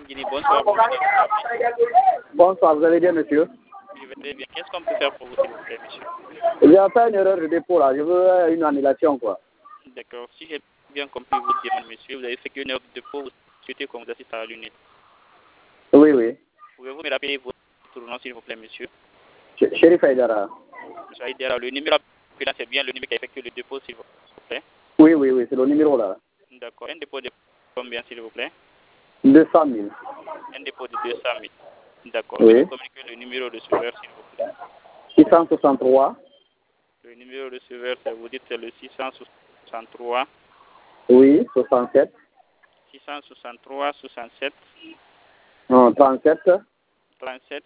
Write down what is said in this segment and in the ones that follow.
Guinée, bonsoir. Bonsoir, vous allez bien, monsieur? Je vais très bien. Qu'est-ce qu'on peut faire pour vous, s'il vous plaît, monsieur? J'ai fait une erreur de dépôt là. Je veux une annulation, quoi. D'accord. Si j'ai bien compris votre demande, monsieur, vous avez fait qu'une erreur de dépôt, vous souhaitez qu'on vous assiste à la lunette. Oui, oui. Pouvez-vous me rappeler votre nom, s'il vous plaît, monsieur? Chérif Aïdara. Monsieur Aïdara, le numéro là, c'est bien le numéro qui a effectué le dépôt, s'il vous plaît? Oui, oui, oui, c'est le numéro là. D'accord. Un dépôt de combien, s'il vous plaît? 200 000. Un dépôt de 200 000. D'accord. Oui. Veuillez communiquer le numéro de receveur, s'il vous plaît. 663. Le numéro de receveur, vous dites c'est le 663. Oui, 67. 663 67 Non, 37. 37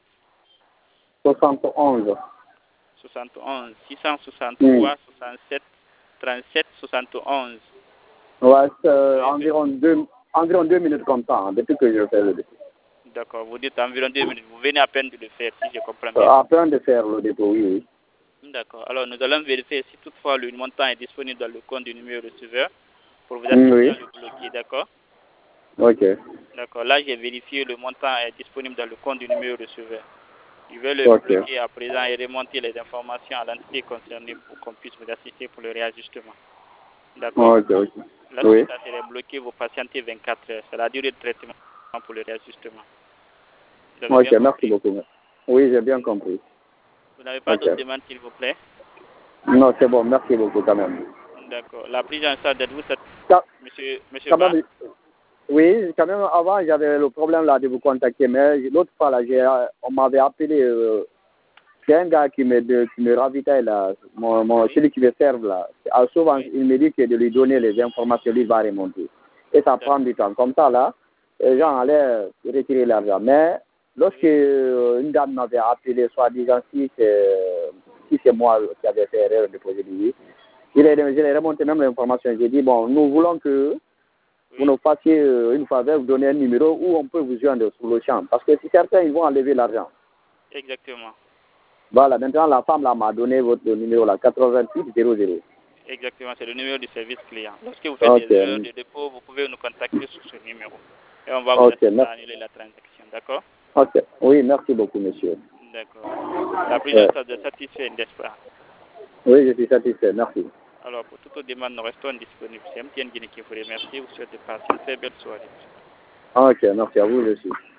71. 71 663 67 37 71. Ouais, c'est environ deux minutes comme ça, hein, depuis que je fais le dépôt. D'accord, vous dites environ 2 minutes. Vous venez à peine de le faire, si je comprends bien. À peine de faire le dépôt, oui, oui. D'accord. Alors, nous allons vérifier si toutefois le montant est disponible dans le compte du numéro receveur pour vous assister Oui. à le bloquer, d'accord? Ok. D'accord. Là, j'ai vérifié le montant est disponible dans le compte du numéro receveur. Je vais le Ok. bloquer à présent et remonter les informations à l'entité concernée pour qu'on puisse vous assister pour le réajustement. D'accord? Ok, ok. Lorsque Oui. ça serait bloqué, vous patientez 24 heures. C'est la durée de traitement pour le réajustement. Vous avez Ok, bien merci compris? beaucoup. Oui, j'ai bien compris. Vous n'avez pas Ok. d'autres demandes, s'il vous plaît? Non, c'est bon, merci beaucoup quand même. D'accord. La prise en charge d'êtes-vous Quand, monsieur quand Ba? même, oui, quand même, avant, j'avais le problème là de vous contacter, mais l'autre fois là, on m'avait appelé, c'est un gars qui me ravitaille là, Oui. celui qui me serve là. Souvent, Oui. il me dit que de lui donner les informations, lui va remonter. Et ça prend du temps. Comme ça là, les gens allaient retirer l'argent. Mais lorsque une dame m'avait appelé, soi-disant si c'est moi qui avais fait erreur de poser du oui, je l'ai remonté même l'information. J'ai dit, bon, nous voulons que vous nous fassiez une faveur, vous donner un numéro où on peut vous joindre sur le champ. Parce que si certains, ils vont enlever l'argent. Exactement. Voilà, maintenant la femme là m'a donné votre numéro là, 8800. Exactement, c'est le numéro du service client. Lorsque vous faites des erreurs Ok, de dépôt, vous pouvez nous contacter sur ce numéro. Et on va vous ok, assister à merci. annuler la transaction, d'accord? Ok, oui, merci beaucoup, monsieur. D'accord. La prise en charge est satisfaite, n'est-ce pas? Oui, je suis satisfait, merci. Alors, pour toute demande, nous restons disponibles. C'est MTN Guinée qui vous remercie. Vous souhaite de passer une très belle soirée. Ok, merci à vous, je suis.